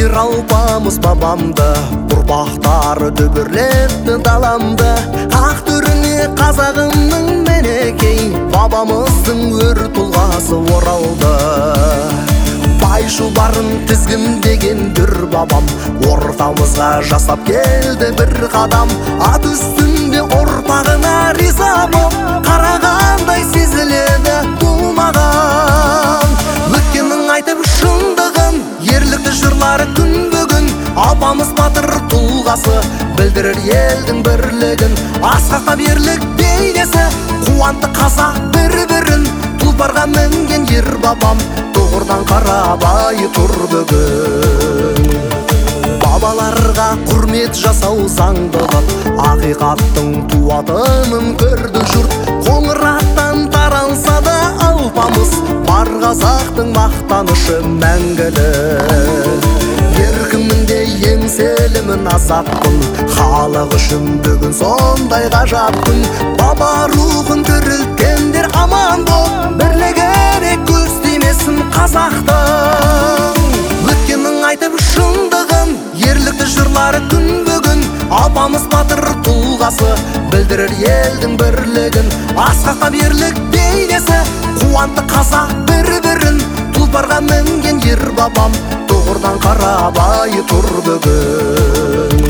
келдір алпамыс бабамды, ұрпақтары дүбірлетті даламды. Ақ түріне қазағымның менекей, бабамыздың өр тұлғасы оралды. Байшу барын тізгіндеген дүр бабам, ортамызға жасап келді бір қадам. Ат үстінде ұрпағына риза боп, қарағандай сезіледі тумаған. Өткеннің айтып шындығын, ерлікті жырлары күн бүгін. Апамыз батыр тұлғасы, білдірер елдің бірлігін. Асқақтап ерлік бейнесі, қуантты қазақ бір-бірін. Тұлпарға мінген ер бабам, тұғырдан қарабай тұр бүгін. Бабаларға құрмет жасау заңдылық, ақиқаттың туатынын көрді жұрт. Қоңыраттан таранса да алпамыз, бар қазақтың мақтанышы мәңгілік. Еркімін де еңселімін азаппын, халық үшін бүгін сондай ғажап күн. Баба рухын тірілткендер аман бол, бірлігіне көз тимесін қазақтың. Өткеннің айтып шындығын, ерлікті жырлары күн бүгін. Апамыз батыр тұлғасы, білдірер елдің бірлігін. Асқақтап ерлік бейнесі, қуантты қазақ бір-бірін. Тұлпарға мінген ер бабам, тұғырдан қарабай тұр бүгін.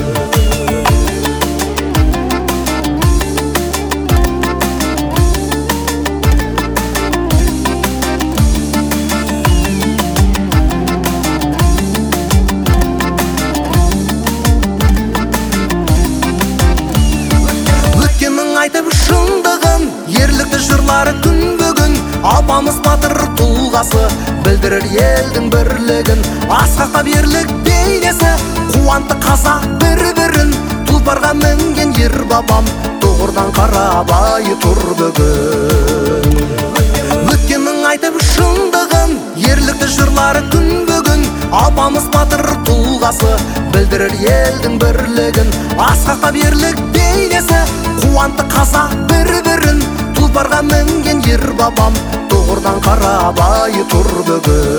Айтып шындығын, ерлікті жырлары күн бүгін. Апамыз батыр тұлғасы, білдірер елдің бірлігін. Асқақтап ерлік бейнесі, қуантты қазақ бір-бірін. Тұлпарға мінген ер бабам, тұғырдан қарабай тұр бүгін. Өткеннің айтып шындығын, ерлікті жырлары күн бүгін. Апамыз батыр тұлғасы, білдірер елдің бірлігін. Асқақтап ерлік бейнесі, қуантты қазақ бір-бірін. Тұлпарға мінген ер бабам, тұғырдан қарабай тұр бүгін.